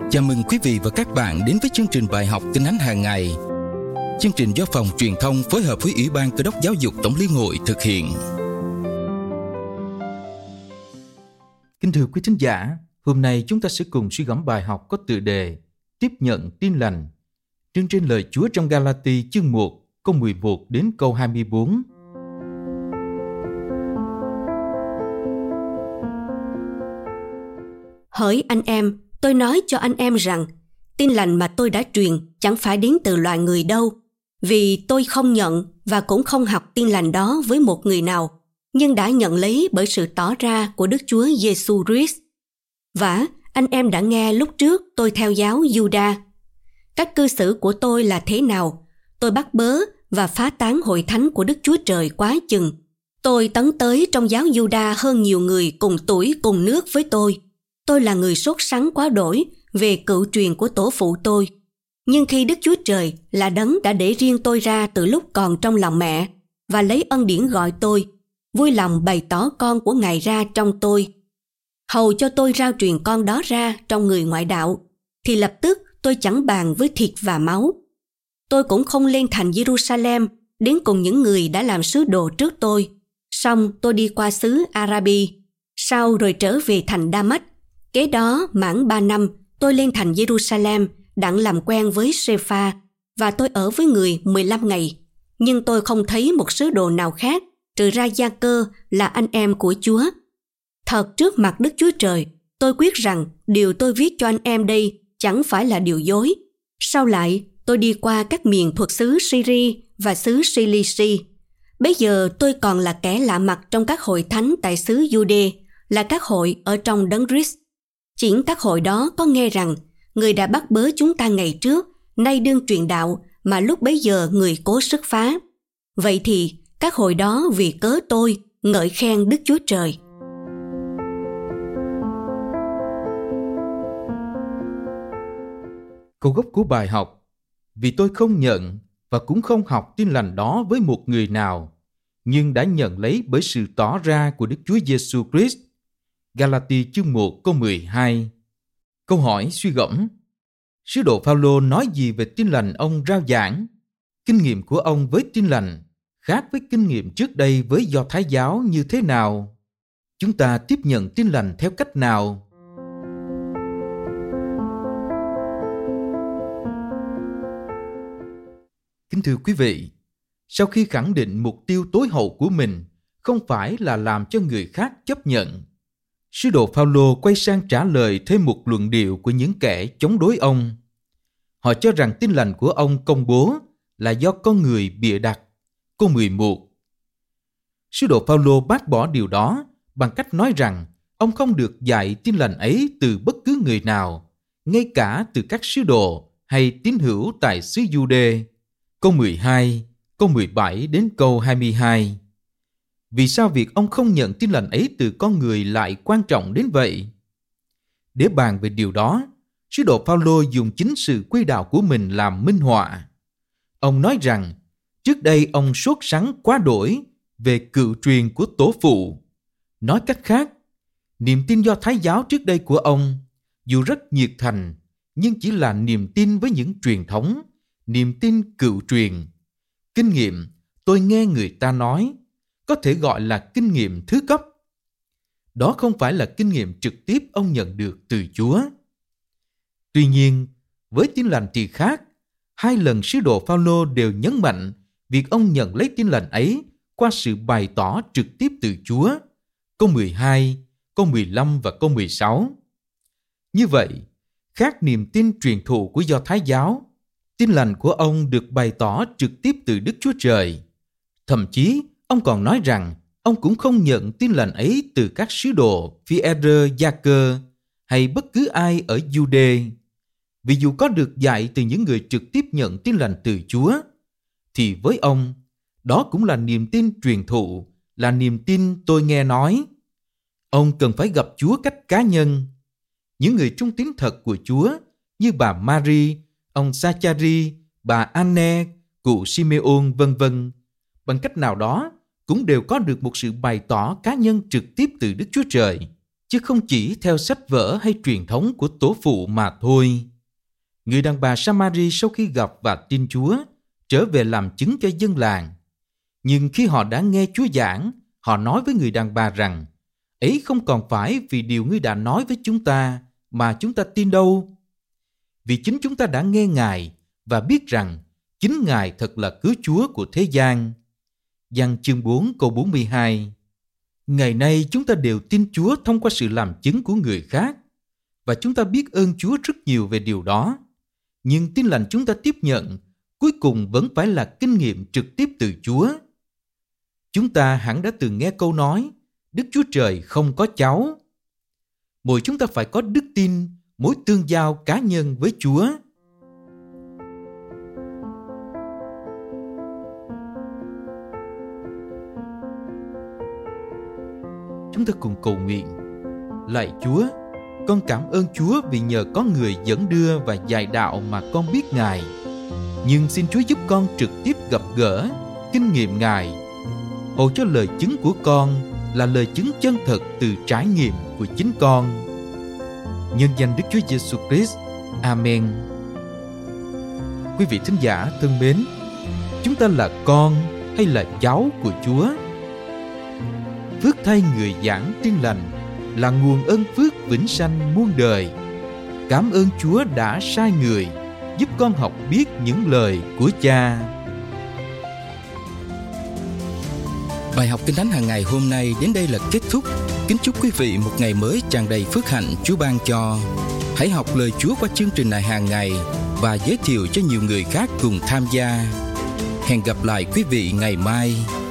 Chào mừng quý vị và các bạn đến với chương trình bài học Kinh Thánh hàng ngày. Chương trình do Phòng Truyền thông phối hợp với Ủy ban Cơ đốc Giáo dục Tổng Liên hội thực hiện. Kính thưa quý thính giả, hôm nay chúng ta sẽ cùng suy gẫm bài học có tựa đề Tiếp nhận tin lành, trưng trên lời Chúa trong Ga-la-ti chương 1, câu 11 đến câu 24. Hỡi anh em, tôi nói cho anh em rằng, tin lành mà tôi đã truyền chẳng phải đến từ loài người đâu, vì tôi không nhận và cũng không học tin lành đó với một người nào, nhưng đã nhận lấy bởi sự tỏ ra của Đức Chúa Giêsu Christ. Vả, anh em đã nghe lúc trước tôi theo giáo Juda. Cách cư xử của tôi là thế nào? Tôi bắt bớ và phá tán hội thánh của Đức Chúa Trời quá chừng. Tôi tấn tới trong giáo Juda hơn nhiều người cùng tuổi cùng nước với tôi. Tôi là người sốt sắng quá đổi về cựu truyền của tổ phụ tôi. Nhưng khi Đức Chúa Trời là đấng đã để riêng tôi ra từ lúc còn trong lòng mẹ và lấy ân điển gọi tôi, vui lòng bày tỏ con của Ngài ra trong tôi, hầu cho tôi rao truyền con đó ra trong người ngoại đạo, thì lập tức tôi chẳng bàn với thịt và máu. Tôi cũng không lên thành Jerusalem đến cùng những người đã làm sứ đồ trước tôi. Xong tôi đi qua xứ Arabi, sau rồi trở về thành Đa-mách. Kế đó mãn 3 năm, tôi lên thành Jerusalem đặng làm quen với Sê-pha, và tôi ở với người 15 ngày. Nhưng tôi không thấy một sứ đồ nào khác, trừ ra Gia-cơ là anh em của Chúa. Thật trước mặt Đức Chúa Trời, tôi quyết rằng điều tôi viết cho anh em đây chẳng phải là điều dối. Sau lại, tôi đi qua các miền thuộc xứ Syri và xứ Cilici. Bây giờ tôi còn là kẻ lạ mặt trong các hội thánh tại xứ Jude, là các hội ở trong đấng Christ. Chính các hội đó có nghe rằng người đã bắt bớ chúng ta ngày trước, nay đương truyền đạo mà lúc bấy giờ người cố sức phá. Vậy thì các hội đó vì cớ tôi ngợi khen Đức Chúa Trời. Câu gốc của bài học: Vì tôi không nhận và cũng không học tin lành đó với một người nào, nhưng đã nhận lấy bởi sự tỏ ra của Đức Chúa Giêsu Christ. Ga-la-ti chương 1 câu 12. Câu hỏi suy gẫm: Sứ đồ Phao-lô nói gì về tin lành ông rao giảng? Kinh nghiệm của ông với tin lành khác với kinh nghiệm trước đây với Do Thái giáo như thế nào? Chúng ta tiếp nhận tin lành theo cách nào? Kính thưa quý vị, sau khi khẳng định mục tiêu tối hậu của mình không phải là làm cho người khác chấp nhận, sứ đồ Phao-lô quay sang trả lời thêm một luận điệu của những kẻ chống đối ông. Họ cho rằng tin lành của ông công bố là do con người bịa đặt. Câu 11. Sứ đồ Phao-lô bác bỏ điều đó bằng cách nói rằng ông không được dạy tin lành ấy từ bất cứ người nào, ngay cả từ các sứ đồ hay tín hữu tại xứ Jude. Câu 12, câu 17 đến câu 22. Vì sao việc ông không nhận tin lành ấy từ con người lại quan trọng đến vậy? Để bàn về điều đó, sứ đồ Phao-lô dùng chính sự quy đạo của mình làm minh họa. Ông nói rằng, trước đây ông sốt sắng quá đổi về cựu truyền của tổ phụ. Nói cách khác, niềm tin Do Thái giáo trước đây của ông, dù rất nhiệt thành, nhưng chỉ là niềm tin với những truyền thống, niềm tin cựu truyền. Kinh nghiệm, tôi nghe người ta nói, có thể gọi là kinh nghiệm thứ cấp. Đó không phải là kinh nghiệm trực tiếp ông nhận được từ Chúa. Tuy nhiên, với tin lành thì khác. 2 lần sứ đồ Phao-lô đều nhấn mạnh việc ông nhận lấy tin lành ấy qua sự bày tỏ trực tiếp từ Chúa. Câu 12, câu 15 và câu 16. Như vậy, khác niềm tin truyền thụ của Do Thái giáo, tin lành của ông được bày tỏ trực tiếp từ Đức Chúa Trời. Thậm chí, ông còn nói rằng ông cũng không nhận tin lành ấy từ các sứ đồ Phi-e-rơ, Gia-cơ hay bất cứ ai ở Jude. Vì dù có được dạy từ những người trực tiếp nhận tin lành từ Chúa, thì với ông, đó cũng là niềm tin truyền thụ, là niềm tin tôi nghe nói. Ông cần phải gặp Chúa cách cá nhân. Những người trung tín thật của Chúa như bà Mary, ông Sa-cha-ri, bà Anne, cụ Simeon vân vân, bằng cách nào đó cũng đều có được một sự bày tỏ cá nhân trực tiếp từ Đức Chúa Trời. chứ không chỉ theo sách vở hay truyền thống của tổ phụ mà thôi. Người đàn bà Samari sau khi gặp và tin Chúa, trở về làm chứng cho dân làng. Nhưng khi họ đã nghe Chúa giảng, họ nói với người đàn bà rằng, ấy không còn phải vì điều ngươi đã nói với chúng ta mà chúng ta tin đâu. Vì chính chúng ta đã nghe Ngài và biết rằng chính Ngài thật là cứu Chúa của thế gian. Giăng chương 4 câu 42. Ngày nay chúng ta đều tin Chúa thông qua sự làm chứng của người khác, và chúng ta biết ơn Chúa rất nhiều về điều đó. Nhưng tin lành chúng ta tiếp nhận cuối cùng vẫn phải là kinh nghiệm trực tiếp từ Chúa. Chúng ta hẳn đã từng nghe câu nói Đức Chúa Trời không có cháu. Mỗi chúng ta phải có đức tin, mối tương giao cá nhân với Chúa. Chúng ta cùng cầu nguyện. Lạy Chúa, con cảm ơn Chúa vì nhờ có người dẫn đưa và dạy đạo mà con biết Ngài. Nhưng xin Chúa giúp con trực tiếp gặp gỡ, kinh nghiệm Ngài. Hầu cho lời chứng của con là lời chứng chân thật từ trải nghiệm của chính con. Nhân danh Đức Chúa Giêsu Christ. Amen. Quý vị thính giả thân mến, chúng ta là con hay là cháu của Chúa? Phước thay người giảng tin lành là nguồn ơn phước vĩnh sanh muôn đời. Cảm ơn Chúa đã sai người giúp con học biết những lời của Cha. Bài học Kinh Thánh hàng ngày hôm nay đến đây là kết thúc. Kính chúc quý vị một ngày mới tràn đầy phước hạnh Chúa ban cho. Hãy học lời Chúa qua chương trình này hàng ngày và giới thiệu cho nhiều người khác cùng tham gia. Hẹn gặp lại quý vị ngày mai.